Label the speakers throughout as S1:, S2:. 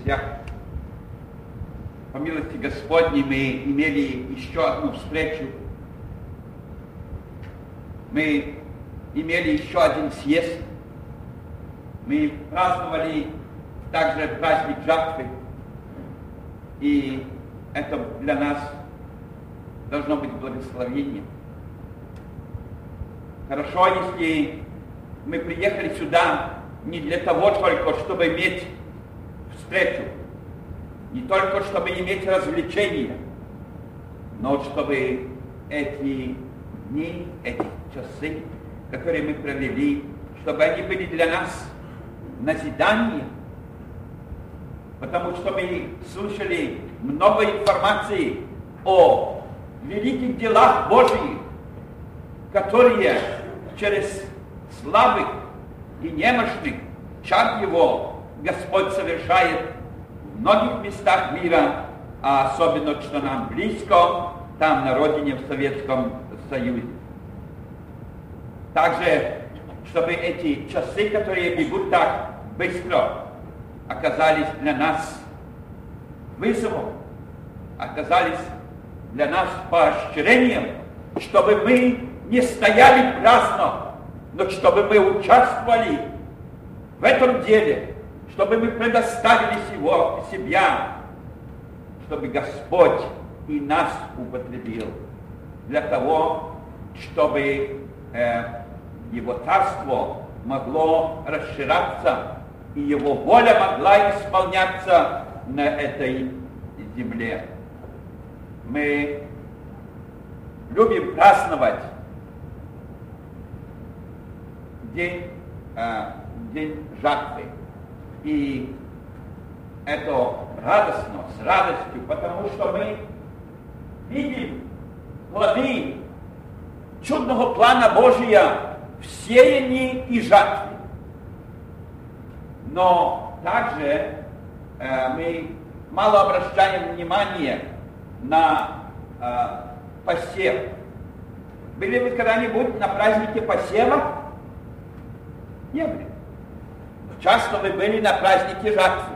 S1: друзья, по милости Господней мы имели еще одну встречу. Мы имели еще один съезд. Мы праздновали также праздник жатвы. И это для нас должно быть благословением. Хорошо, если мы приехали сюда не для того только, чтобы иметь встречу, не только чтобы иметь развлечения, но чтобы эти дни, эти часы, которые мы провели, чтобы они были для нас назиданием, потому что мы слышали много информации о великих делах Божьих, которые через слабых и немощных чад Его Господь совершает в многих местах мира, а особенно, что нам близко, там на родине, в Советском Союзе. Также, чтобы эти часы, которые бегут так быстро, оказались для нас вызовом, оказались для нас поощрением, чтобы мы не стояли праздно, но чтобы мы участвовали в этом деле, чтобы мы предоставили себя, чтобы Господь и нас употребил для того, чтобы Его Царство могло расширяться и Его воля могла исполняться на этой земле. Мы любим праздновать день жатвы. И это радостно, с радостью, потому что мы видим плоды чудного плана Божия в сеянии и жатве. Но также мы мало обращаем внимания на посев. Были вы когда-нибудь на празднике посева? Не были. Часто вы были на празднике жатвы.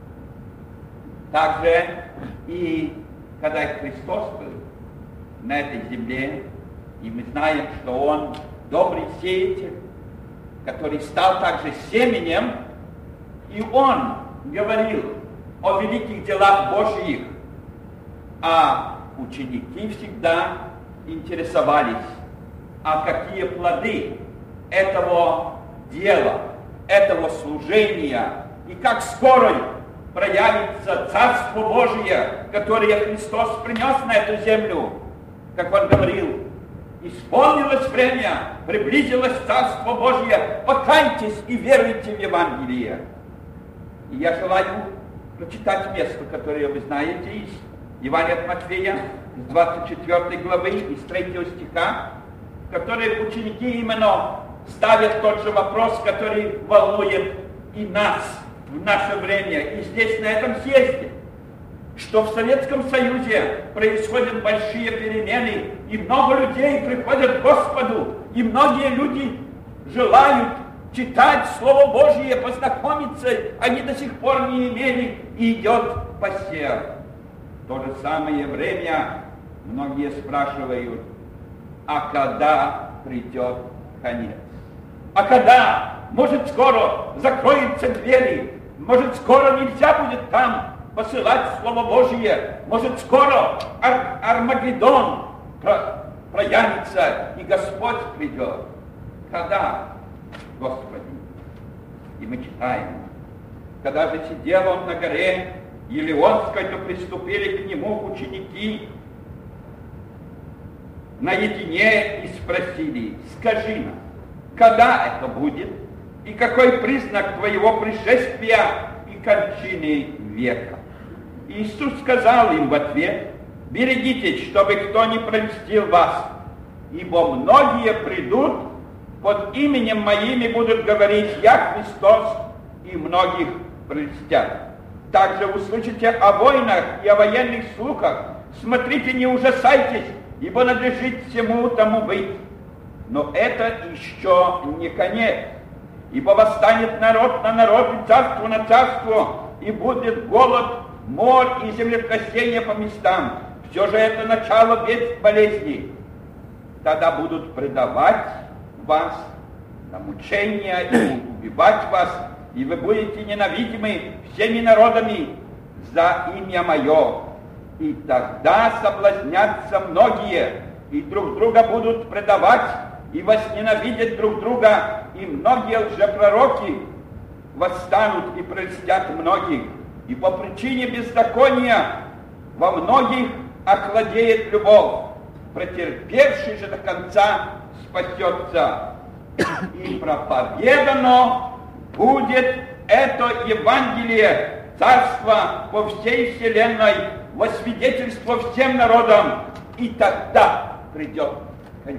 S1: Также и когда Христос был на этой земле, и мы знаем, что Он добрый сеятель, который стал также семенем, и Он говорил о великих делах Божьих, а ученики всегда интересовались, а какие плоды этого дела, этого служения, и как скоро проявится Царство Божие, которое Христос принес на эту землю. Как Он говорил, исполнилось время, приблизилось Царство Божие, покайтесь и веруйте в Евангелие. И я желаю прочитать место, которое вы знаете, из Евангелия от Матфея, с 24 главы, из 3 стиха, в которой ученики именно ставят тот же вопрос, который волнует и нас в наше время, и здесь, на этом съезде, что в Советском Союзе происходят большие перемены, и много людей приходят к Господу, и многие люди желают читать Слово Божье, познакомиться, они до сих пор не имели, и идет посев. В то же самое время многие спрашивают, а когда придет конец? А когда? Может, скоро закроются двери, может, скоро нельзя будет там посылать Слово Божие, может, скоро Армагеддон проявится, и Господь придет. Когда, Господи? И мы читаем, когда же сидел Он на горе Елеонской, то приступили к Нему ученики наедине и спросили, скажи нам, когда это будет, и какой признак Твоего пришествия и кончины века? Иисус сказал им в ответ, берегитесь, чтобы кто не прельстил вас, ибо многие придут, под именем Моим и будут говорить, я Христос, и многих прельстят. Также услышите о войнах и о военных слухах, смотрите, не ужасайтесь, ибо надлежит всему тому быть. Но это еще не конец, ибо восстанет народ на народ и царство на царство, и будет голод, мор и землетрясение по местам. Все же это начало болезней. Тогда будут предавать вас на мучения и убивать вас, и вы будете ненавидимы всеми народами за имя Мое. И тогда соблазнятся многие, и друг друга будут предавать, и возненавидят друг друга, и многие лжепророки восстанут и прельстят многих. И по причине беззакония во многих охладеет любовь, претерпевший же до конца спасется. И проповедано будет это Евангелие Царства по всей вселенной во свидетельство всем народам, и тогда придет конец.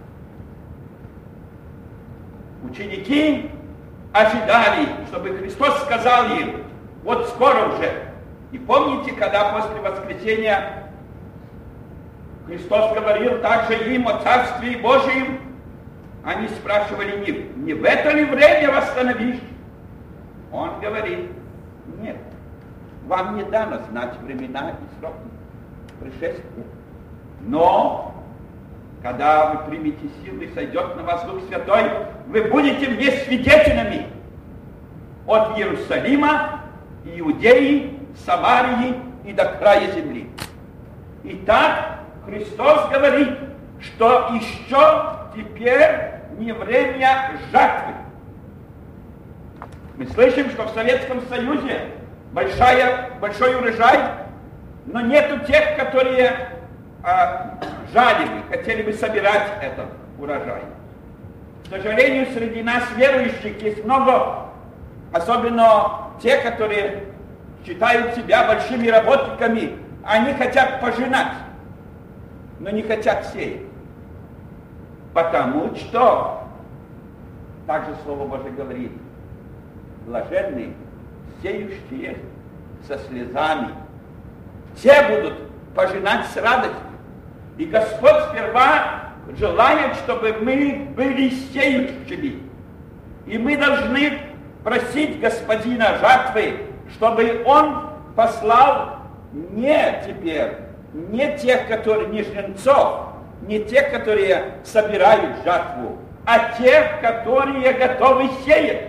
S1: Ученики ожидали, чтобы Христос сказал им: вот скоро уже. И помните, когда после воскресения Христос говорил также им о Царстве Божьем, они спрашивали: не в это ли время восстановишь? Он говорит: нет, вам не дано знать времена и сроки пришествия. Но, когда вы примете силу и сойдет на вас Дух Святой, вы будете мне свидетелями от Иерусалима, Иудеи, Самарии и до края земли. Итак, Христос говорит, что еще теперь не время жатвы. Мы слышим, что в Советском Союзе большой урожай, но нету тех, которые жали бы, хотели бы собирать этот урожай. К сожалению, среди нас, верующих, есть много, особенно те, которые считают себя большими работниками, они хотят пожинать, но не хотят сеять. Потому что, также Слово Божие говорит, блаженные, сеющие со слезами, те будут пожинать с радостью. И Господь сперва желает, чтобы мы были сеющими. И мы должны просить Господина жатвы, чтобы Он послал не тех, которые не жнецов, не тех, которые собирают жатву, а тех, которые готовы сеять.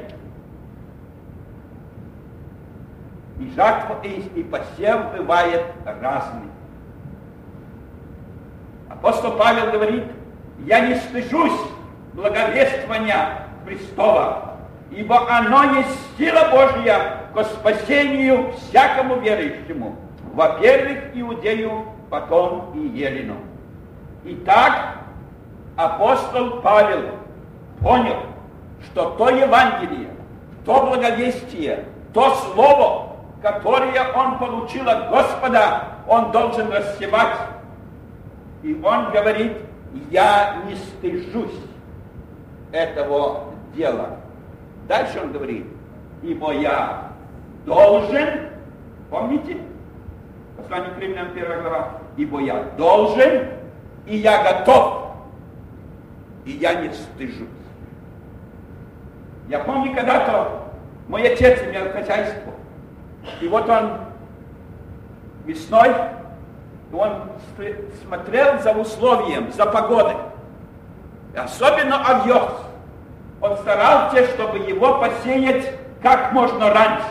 S1: И жатва, и посев бывает разный. Апостол Павел говорит: я не стыжусь благовествования Христова, ибо оно есть сила Божья ко спасению всякому верующему, во-первых, иудею, потом и елену. Итак, апостол Павел понял, что то Евангелие, то благовестие, то слово, которое он получил от Господа, он должен рассевать. И он говорит: я не стыжусь этого дела. Дальше он говорит: ибо я должен, помните? Послание к Римлянам 1 глава. Ибо я должен, и я готов, и я не стыжусь. Я помню, когда-то мой отец имел хозяйство, и вот он весной, он смотрел за условием, за погодой, и особенно овес. Он старался, чтобы его посеять как можно раньше,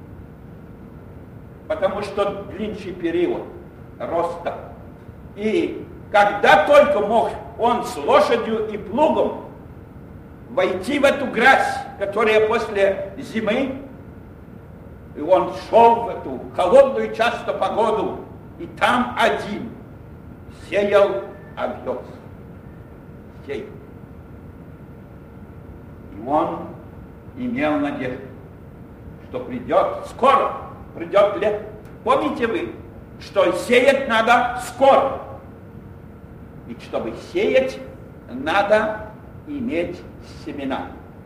S1: потому что длиннейший период роста. И когда только мог он с лошадью и плугом войти в эту грязь, которая после зимы, и он шел в эту холодную часто погоду, и там один сеял овес. Сеял. И он имел надежду, что скоро придет лето. Помните вы, что сеять надо скоро. И чтобы сеять, надо иметь семена.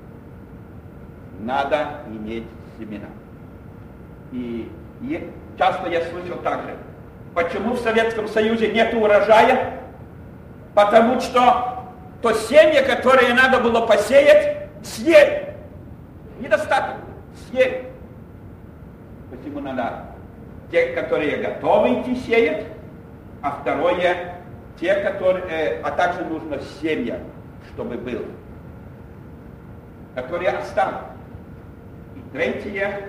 S1: Надо иметь семена. И часто я слышал также, почему в Советском Союзе нет урожая? Потому что то семя, которое надо было посеять, съели. Недостаточно. Съели. есть ему надо те, которые готовы идти сеять, а второе, те, которые, а также нужно семя, чтобы было, которые останутся. И третье,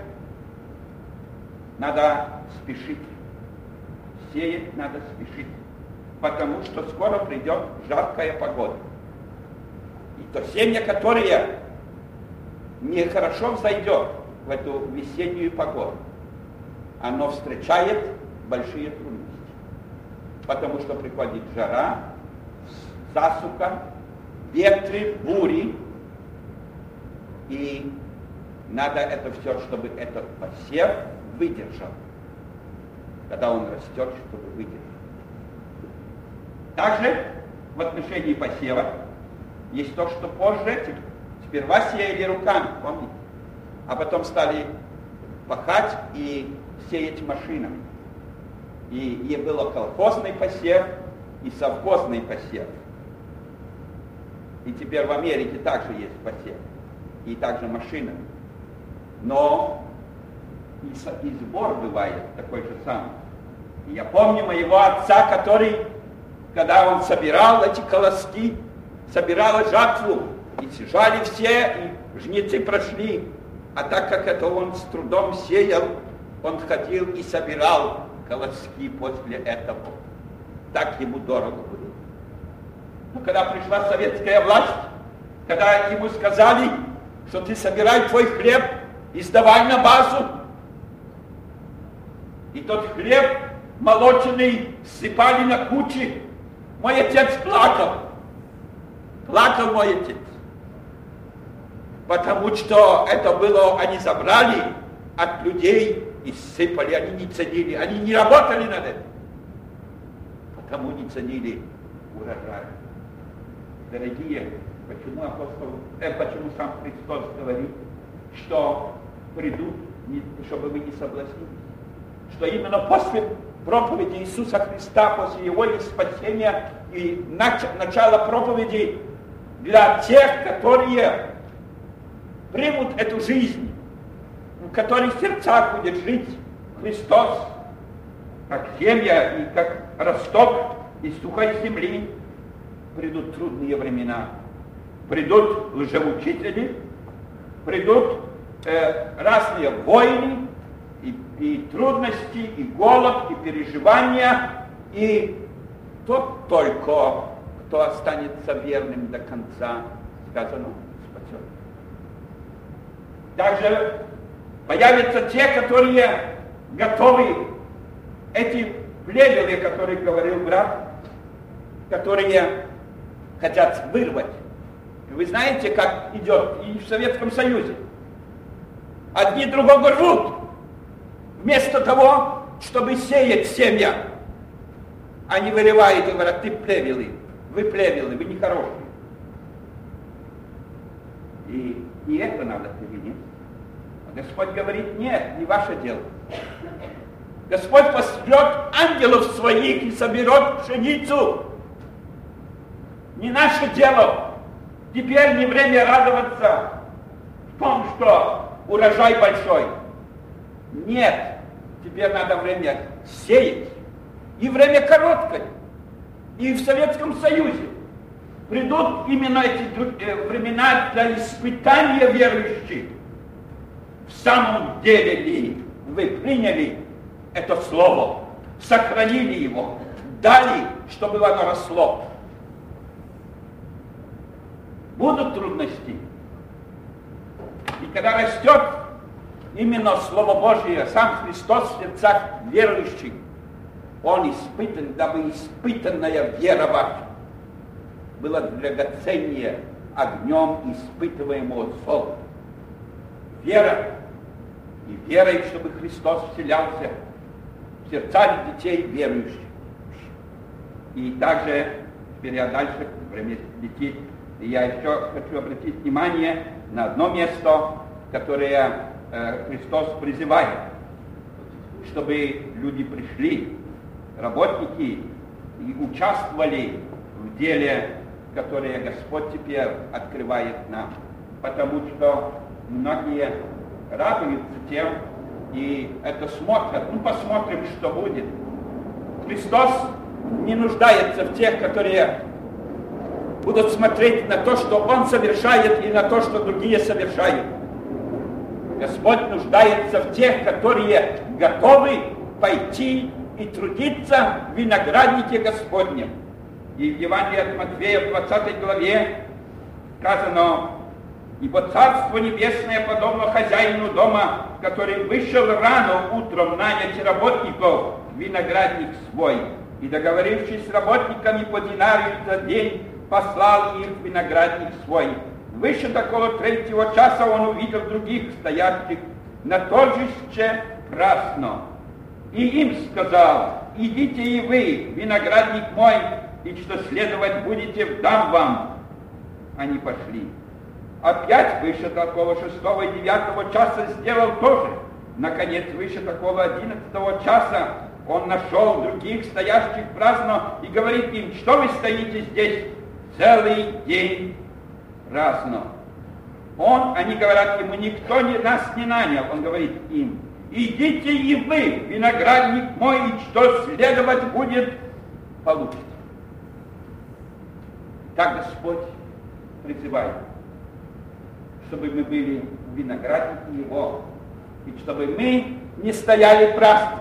S1: надо спешить. Сеять надо спешить, потому что скоро придет жаркая погода. И то семя, которое нехорошо взойдет в эту весеннюю погоду, оно встречает большие трудности, потому что приходит жара, засуха, ветры, бури, и надо это все, чтобы этот посев выдержал, когда он растет, чтобы выдержать. Также в отношении посева есть то, что позже, сперва сеяли руками, помните, а потом стали пахать и сеять машинами. И был колхозный посев и совхозный посев. И теперь в Америке также есть посев, и также машинами. Но и сбор бывает такой же самый. И я помню моего отца, который, когда он собирал эти колоски, собирал жатву, и сажали все, и жнецы прошли. А так как это он с трудом сеял, он ходил и собирал колоски после этого. Так ему дорого было. Но когда пришла советская власть, когда ему сказали, что ты собирай твой хлеб и сдавай на базу, и тот хлеб молоченный сыпали на кучи, мой отец плакал. Плакал мой отец. Потому что это было, они забрали от людей и сыпали, они не ценили, они не работали над этим. Потому не ценили урожай. Дорогие, почему сам Христос говорит, что придут, чтобы вы не соблазнились? Что именно после проповеди Иисуса Христа, после Его спасения и начала проповеди для тех, которые примут эту жизнь, в которых в сердцах будет жить Христос, как семя и как росток из сухой земли, придут трудные времена, придут лжеучители, придут разные войны, и трудности, и голод, и переживания, и тот только, кто останется верным до конца, сказано, спасет. Также появятся те, которые готовы, эти плевелы, о которых говорил брат, которые хотят вырвать. Вы знаете, как идет и в Советском Союзе. Одни другого рвут. Вместо того, чтобы сеять семя, они вырывают и говорят, ты плевелы, вы нехорошие. И это надо перенести. А Господь говорит, нет, не ваше дело. Господь пошлет ангелов своих и соберет пшеницу. Не наше дело. Теперь не время радоваться в том, что урожай большой. Нет, теперь надо время сеять. И время короткое. И в Советском Союзе придут именно эти времена для испытания верующих. В самом деле ли вы приняли это слово, сохранили его, дали, чтобы оно росло? Будут трудности. И когда растет именно Слово Божие, сам Христос в сердцах верующих, Он испытан, дабы испытанная вера ваша была драгоценнее огнем испытываемого золота. Вера. И верой, чтобы Христос вселялся в сердца детей верующих. И также, теперь я дальше, время летит, и я еще хочу обратить внимание на одно место, которое Христос призывает, чтобы люди пришли, работники, и участвовали в деле, которое Господь теперь открывает нам. Потому что многие радуются тем, и это смотрят. Ну, посмотрим, что будет. Христос не нуждается в тех, которые будут смотреть на то, что Он совершает, и на то, что другие совершают. Господь нуждается в тех, которые готовы пойти и трудиться в винограднике Господнем. И в Евангелии от Матфея в 20 главе сказано: «Ибо Царство Небесное подобно хозяину дома, который вышел рано утром нанять работников в виноградник свой, и, договорившись с работниками по динарию за день, послал их в виноградник свой. Вышед около 3-го часа он увидел других стоящих на торжище праздно, и им сказал: идите и вы, виноградник мой, и что следовать будете, дам вам. Они пошли. Опять вышед около 6-го и 9-го часа сделал тоже. Наконец, вышед около 11-го часа, он нашел других стоящих праздно и говорит им: что вы стоите здесь целый день праздно? Они говорят ему: никто нас не нанял. Он говорит им: идите и вы, виноградник мой, и что следовать будет, получите. Так Господь призывает, чтобы мы были в винограднике Его, и чтобы мы не стояли праздно.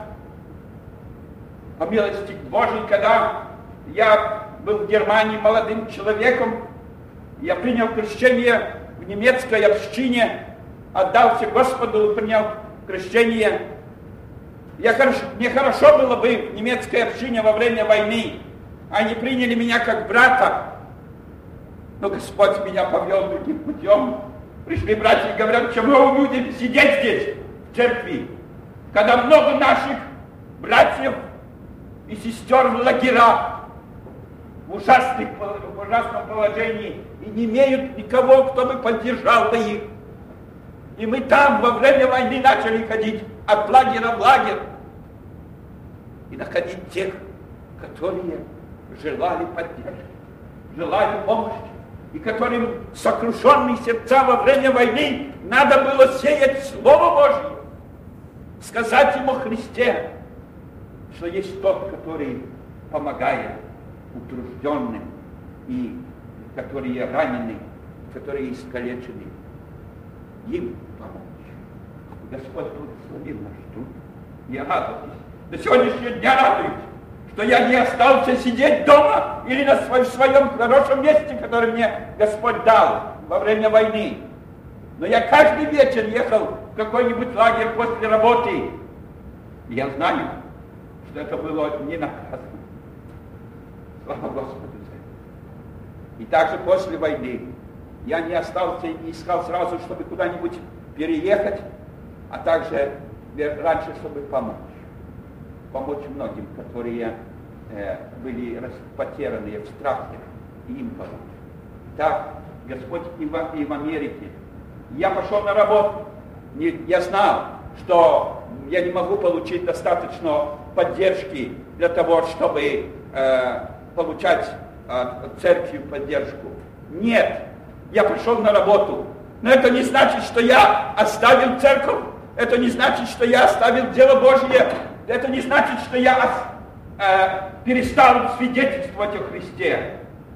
S1: По милости Божьей, когда я был в Германии молодым человеком, я принял крещение в немецкой общине, отдался Господу и принял крещение. Мне хорошо было бы в немецкой общине во время войны. Они приняли меня как брата, но Господь меня повел другим путем. Пришли братья и говорят: чему мы будем сидеть здесь, в церкви, когда много наших братьев и сестер в лагерях, в ужасном положении, и не имеют никого, кто бы поддержал бы их. И мы там во время войны начали ходить от лагеря в лагерь и находить тех, которые желали поддержки, желали помощи, и которым сокрушенные сердца во время войны надо было сеять Слово Божье, сказать им о Христе, что есть тот, который помогает утружденным, и которые ранены, которые искалечены, им помочь. Господь благословил наш труд. Я радуюсь. До сегодняшнего дня радуюсь, что я не остался сидеть дома или в своем хорошем месте, которое мне Господь дал во время войны. Но я каждый вечер ехал в какой-нибудь лагерь после работы. И я знаю, что это было не наказано. Слава Господу за это. И также после войны я не остался и не искал сразу, чтобы куда-нибудь переехать, а также раньше, чтобы помочь. Помочь многим, которые были потерянные в страхе, и им помочь. Так, Господь и в Америке. Я пошел на работу. Я знал, что я не могу получить достаточно поддержки для того, чтобы получать от церкви поддержку. Нет, я пошел на работу. Но это не значит, что я оставил церковь. Это не значит, что я оставил дело Божье. Это не значит, что я перестал свидетельствовать о Христе.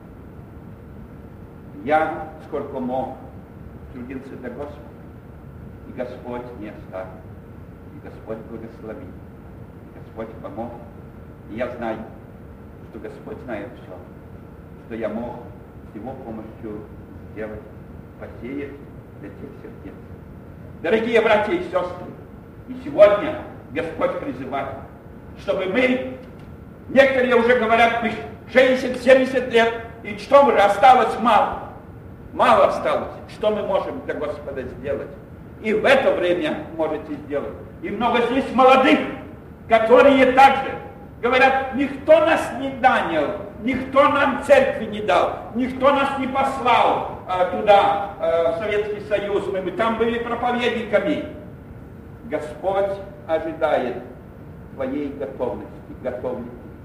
S1: Я, сколько мог, трудился для Господа. И Господь не оставил. И Господь благословил. И Господь помог. И я знаю, что Господь знает все, что я мог с Его помощью сделать, посеять для тех сердец. Дорогие братья и сестры, и сегодня Господь призывает, чтобы мы, некоторые уже говорят, мы 60-70 лет, и что уже осталось мало. Мало осталось. Что мы можем для Господа сделать? И в это время можете сделать. И много здесь молодых, которые также говорят: никто нас не нанял, никто нам церкви не дал, никто нас не послал туда, в Советский Союз, мы там были проповедниками. Господь ожидает твоей готовности, готов.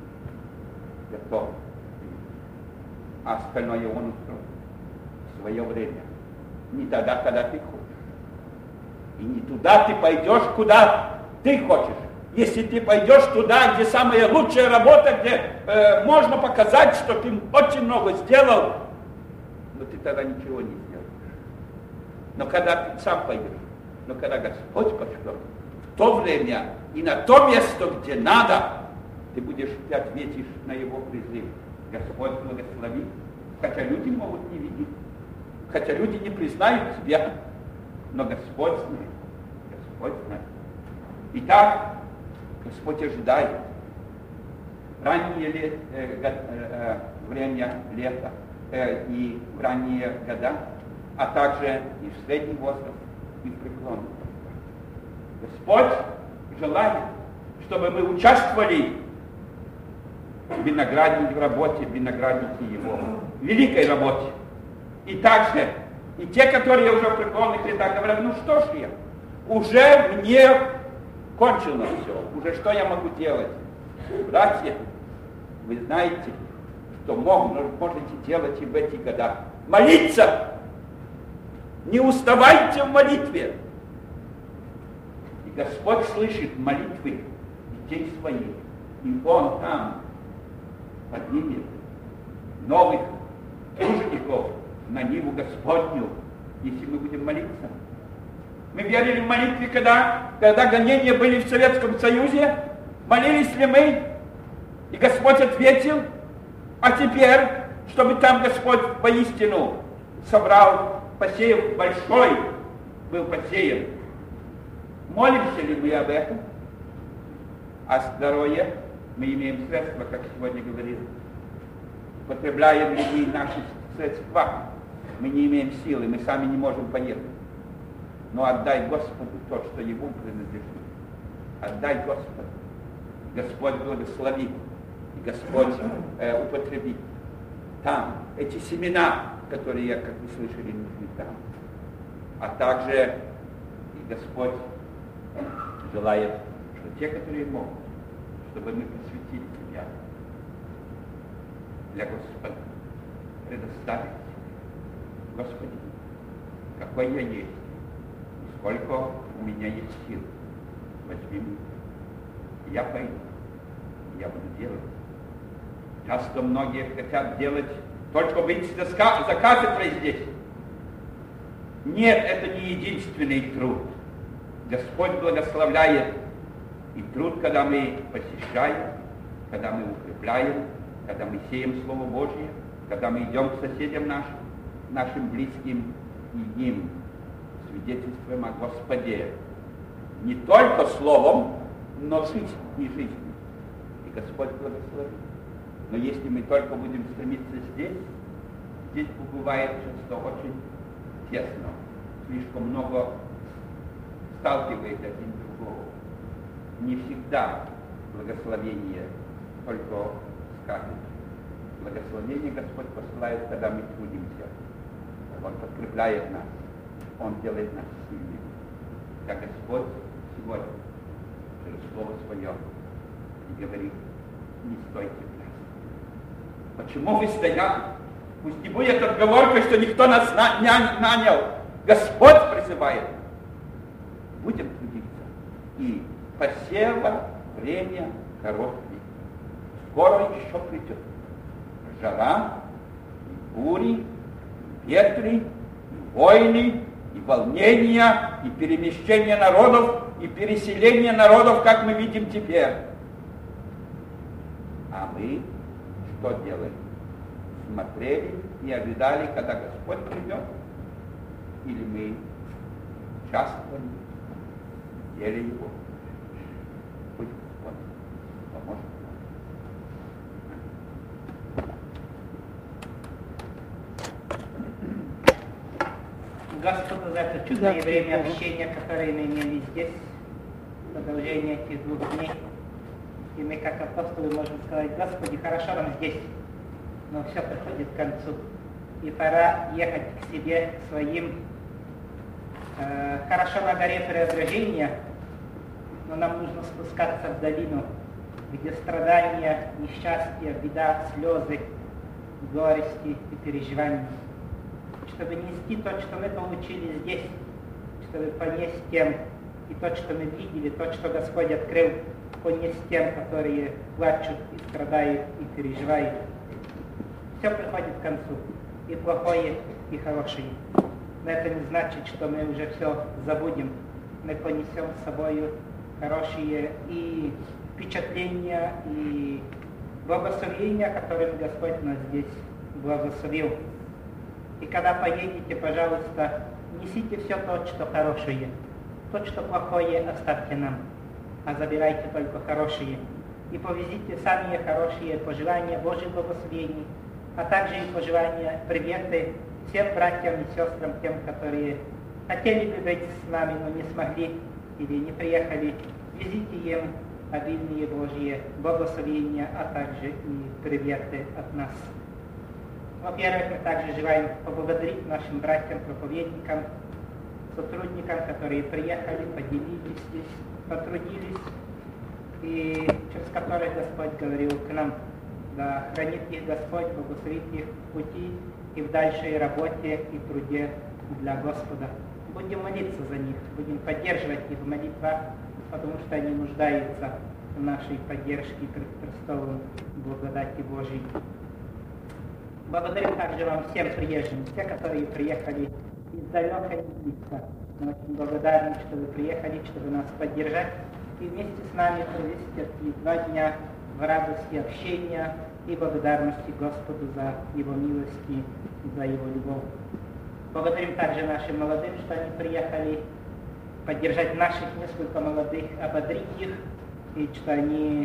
S1: А остальное Он устроит в свое время. Не тогда, когда ты хочешь. И не туда ты пойдешь, куда ты хочешь. Если ты пойдешь туда, где самая лучшая работа, где можно показать, что ты очень много сделал, но ты тогда ничего не сделаешь. Но когда ты сам пойдешь, но когда Господь пошлет, в то время и на то место, где надо, ты будешь, ты ответишь на его призыв. Господь благослови, хотя люди могут не видеть, хотя люди не признают тебя, но Господь знает. Господь знает. Итак, Господь ожидает. Раннее время лета и в ранние года, а также и в средний возраст, и в преклонный возраст. Господь желает, чтобы мы участвовали в винограднике, в работе, в винограднике Его, в великой работе. И также, и те, которые уже в преклонных летах говорят, ну что ж я, уже мне кончилось все, уже что я могу делать? Братья, вы знаете, что можете делать и в эти года. Молиться! Не уставайте в молитве! И Господь слышит молитвы детей своих, и Он там поднимет новых тружеников на Ниву Господню, если мы будем молиться. Мы верили в молитве, когда гонения были в Советском Союзе, молились ли мы, и Господь ответил, а теперь, чтобы там Господь воистину собрал, посеял большой, был посеян. Молимся ли мы об этом? А здоровье мы имеем средства, как сегодня говорил. Употребляем ли мы наши средства? Мы не имеем силы, мы сами не можем поехать. Но отдай Господу то, что Ему принадлежит. Отдай Господу. Господь благословит. И Господь употребит. Там эти семена, которые, как вы слышали, нужны там. А также и Господь желает, что те, которые могут, чтобы мы посвятили себя для Господа, предоставить Господи, какой я есть, и сколько у меня есть сил. Возьми меня. Я пойду, я буду делать. Часто многие хотят делать, только быть за кафедрой здесь. Нет, это не единственный труд. Господь благословляет и труд, когда мы посещаем, когда мы укрепляем, когда мы сеем Слово Божье, когда мы идем к соседям нашим близким и им свидетельствуем о Господе. Не только словом, но жизнью и жизнью. И Господь благословит. Но если мы только будем стремиться здесь бывает часто очень тесно. Слишком много сталкивает один другого. Не всегда благословение только скажет. Благословение Господь посылает, когда мы трудимся. Он подкрепляет нас. Он делает нас сильными. Как Господь сегодня через Слово Свое и говорит, не стойте в нас. Почему вы стояли? Пусть не будет отговоркой, что никто нас нанял. Господь призывает. Будем трудиться. И посева время короткое. Скоро еще придет жара, и бури, и ветры, и войны, и волнения, и перемещение народов, и переселение народов, как мы видим теперь. А мы что делали? Смотрели и ожидали, когда Господь придет? Или мы участвовали в деле Его? Пусть Господь поможет
S2: нам. Господу за это чудное время общения, которое мы имели здесь, продолжение этих 2 дней. И мы, как апостолы, можем сказать, Господи, хорошо нам здесь, но все приходит к концу. И пора ехать к себе своим. Хорошо на горе Преображения, но нам нужно спускаться в долину, где страдания, несчастья, беда, слезы, горести и переживания. Чтобы нести то, что мы получили здесь, чтобы понести тем И то, что мы видели, то, что Господь открыл, Он не с тем, которые плачут и страдают и переживают. Все приходит к концу, и плохое, и хорошее. Но это не значит, что мы уже все забудем. Мы понесем с собой хорошие и впечатления, и благословения, которыми Господь нас здесь благословил. И когда поедете, пожалуйста, несите все то, что хорошее. То, что плохое, оставьте нам, а забирайте только хорошие. И повезите самые хорошие пожелания Божьих благословений, а также и пожелания, приветы всем братьям и сестрам, тем, которые хотели бы быть с нами, но не смогли или не приехали. Везите им обильные Божьи благословения, а также и приветы от нас. Во-первых, мы также желаем поблагодарить нашим братьям-проповедникам, сотрудникам, которые приехали, поделились здесь, потрудились, и через которых Господь говорил к нам. Да хранит их Господь, благословит их в пути и в дальшей работе и труде для Господа. Будем молиться за них, будем поддерживать их в молитвах, потому что они нуждаются в нашей поддержке пред престолом благодати Божией. Благодарю также вам всем приезжим, те, которые приехали издалека и близко. Мы очень благодарны, что вы приехали, чтобы нас поддержать и вместе с нами провести эти 2 дня в радости общения и благодарности Господу за Его милости и за Его любовь. Благодарим также нашим молодым, что они приехали поддержать наших несколько молодых, ободрить их, и что они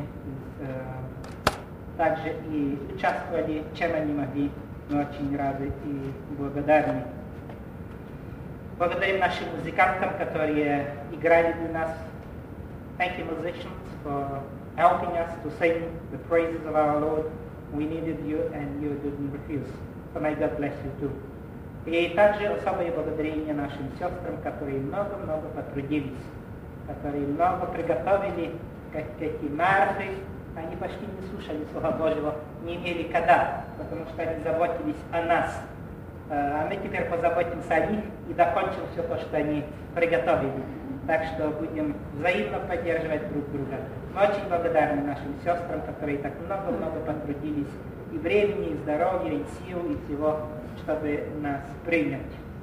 S2: также и участвовали, чем они могли. Мы очень рады и благодарны. Благодарим нашим музыкантам, которые играли для нас. Thank you, musicians, for helping us to sing the praises of our Lord. We needed you, and you didn't refuse. So may God bless you too. И также особое благодарение нашим сестрам, которые много-много потрудились, которые много приготовили к этим марши. Они почти не слушали Слова Божьего, не имели когда, потому что они заботились о нас. А мы теперь позаботимся о них и докончим все то, что они приготовили. Так что будем взаимно поддерживать друг друга. Мы очень благодарны нашим сестрам, которые так много-много потрудились и времени, и здоровья, и сил, и всего, чтобы нас принять.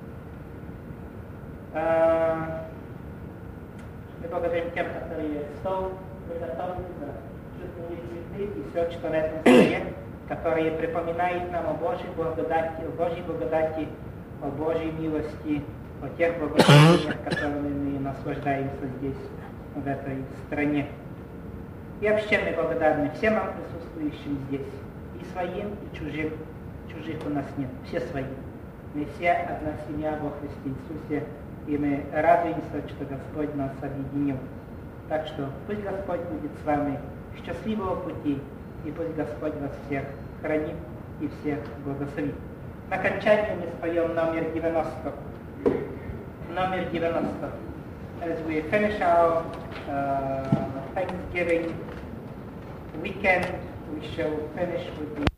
S2: Мы благодарим тем, которые стол приготовили, чувственные цветы и все, что на этом столе, которые припоминают нам о Божьей благодати, о Божьей милости, о тех благословениях, которыми мы наслаждаемся здесь, в этой стране. И вообще мы благодарны всем вам присутствующим здесь, и своим, и чужим. Чужих у нас нет, все свои. Мы все одна семья во Христе Иисусе, и мы радуемся, что Господь нас объединил. Так что пусть Господь будет с вами, счастливого пути, и пусть Господь вас всех хранит и всех благословит. На окончание мы споем номер 90. Номер 90. As we finish our Thanksgiving weekend, we shall finish with the